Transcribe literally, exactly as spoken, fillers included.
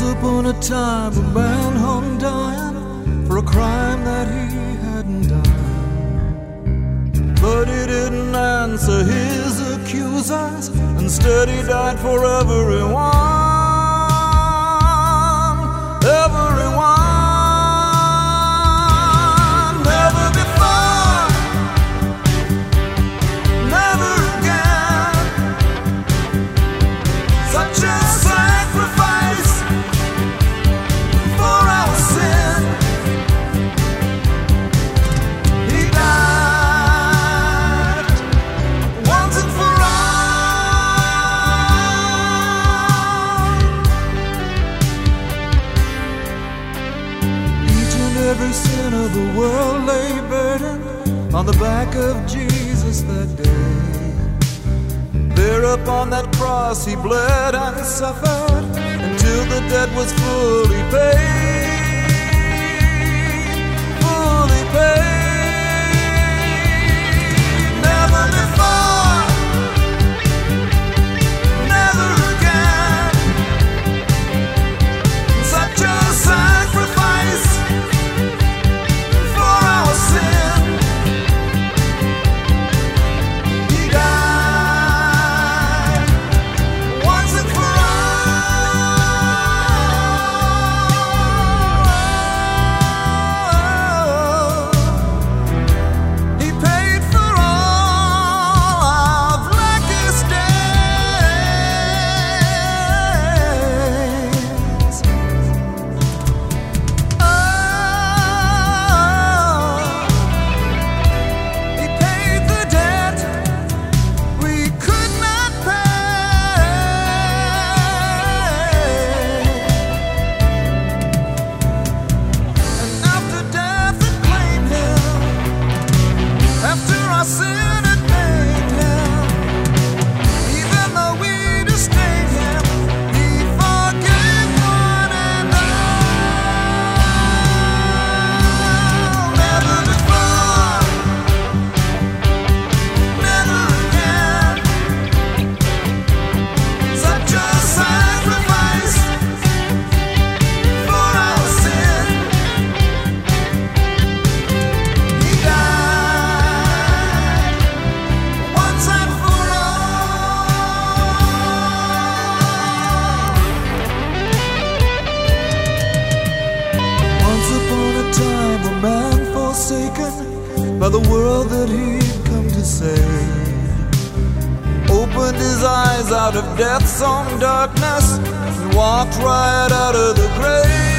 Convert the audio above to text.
upon a time a man hung dying for a crime that he hadn't done, but he didn't answer his accusers. Instead he died for everyone, everyone. Never before, never again, such a sacrifice for our sin. He died once and for all. Each and every sin of the world lay burdened on the back of Jesus that day. There upon that cross he bled and suffered until the debt was fully paid, fully paid. Never before, never again, such a sacrifice for our sin. He died once and for all. He paid for all our blackest days. Oh, he paid the debt we could not pay. And after death it claimed him, after our sin had made him, even though we disdained him, he forgave one and all. Never before, never again, such a sacrifice for our sin. He died once and for all. Once upon a time, a man forsaken by the world that he'd come to save, opened his eyes out of death's own darkness and walked right out of the grave.